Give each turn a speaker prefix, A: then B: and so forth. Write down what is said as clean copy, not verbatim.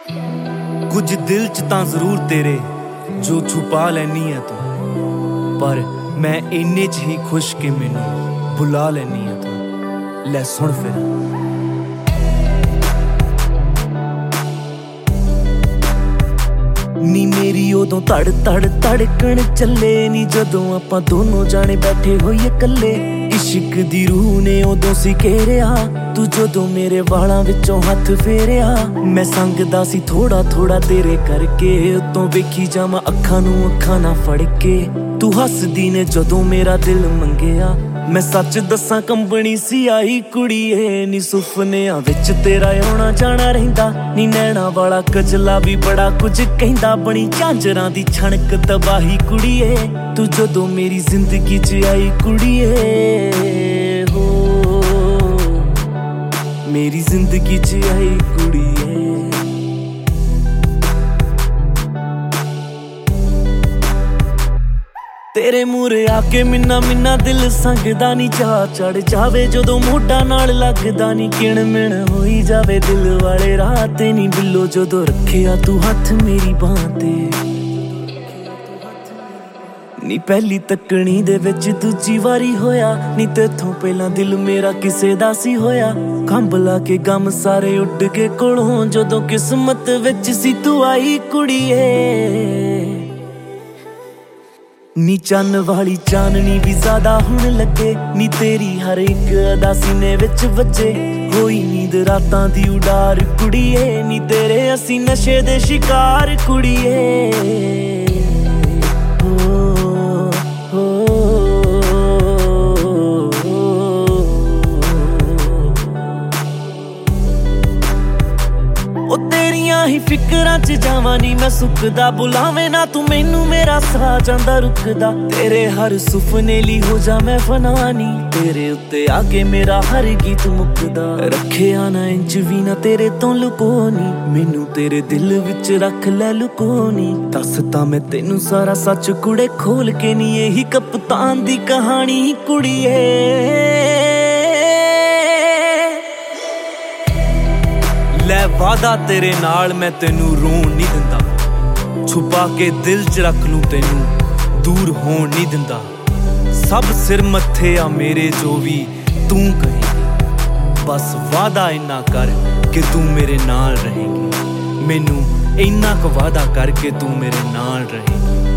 A: कुछ दिल च तां जरूर तेरे जो छुपा लैनी है तू, पर मैं इन्ने च ही खुश कि मैनू बुला लैनी है तू। लै सुन फिर नी मेरी उदों तड़ तड़ धड़कन चले नी जदों आपां दोनों जाने बैठे होइए कल्ले। इश्क दी रूह ने उदों सी घेरिया तू जदों मेरे वालां विचों हत्थ फेरिया। मैं संगदा सी थोड़ा थोड़ा तेरे करके, उतों वेखी जावां अखां नूं अखां ना फड़ के। तू हसदी ने जदों मेरा दिल मंगिया, मैं सच दसां कंबनी सी आई कुड़ीए। नी सुपनियां विच तेरा आउणा जाना रहिंदा, नी नैना वाला कजला भी बड़ा कुछ कहिंदा। बनी झांजरां दी छणक तबाही कुड़ीए, तू जदों मेरी जिंदगी च आई कुड़ीए। हो मेरी जिंदगी च आई कुड़ीए। तेरे मूरे आके मिन्ना मिन्ना दिल संगदा नी, चाह चढ़ जावे जदों मोढा नाल लगदा नी। किण मिण होई जावे दिल वाले राह ते नी, बिल्लो जदों रखिया तू हत्थ मेरी बांह ते। नी पहली तकनी दे विच दूजी वारी होया, नी तेथों पहलां दिल मेरा किसे दा सी होया। कंब ला के गम सारे उड के कोलों, जदों किस्मत विच सी तू आई कुड़ीए। नी चन्न वाली चाननी भी ज्यादा हुण लगे, नी तेरी हर एक अदा सीने विच वजे। होई नींद रातां दी उडार कुड़ीए, नी तेरे असी नशे दे शिकार कुड़ीए। तेरियां ही फिकरां च जावां नी मैं सुकदा, बुलावे ना तू मैनू मेरा साह जांदा रुकदा। तेरे हर सुपने ली हो जा मैं फनानी, तेरे उत्ते आके मेरा हर गीत मुकदा। रखिया ना इंच भी ना तेरे तो लुकोनी, मैनू तेरे दिल विच रख लै लुकोनी। दसदा मैं तेनू सारा सच कुड़े खोल के, नी यही कप्तान दी कहानी कुड़ीए। लै वादा तेरे नाल मैं तेनू रोण नहीं दिंदा, छुपा के दिल च रख लूं तेनू दूर होण नहीं दिंदा। सब सिर मत्थे आ मेरे जो भी तू कहेगी, बस वादा इन्ना कर कि तू मेरे नाल रहेगी। मैनू इन्ना क वादा कर के तू मेरे नाल रहेगी।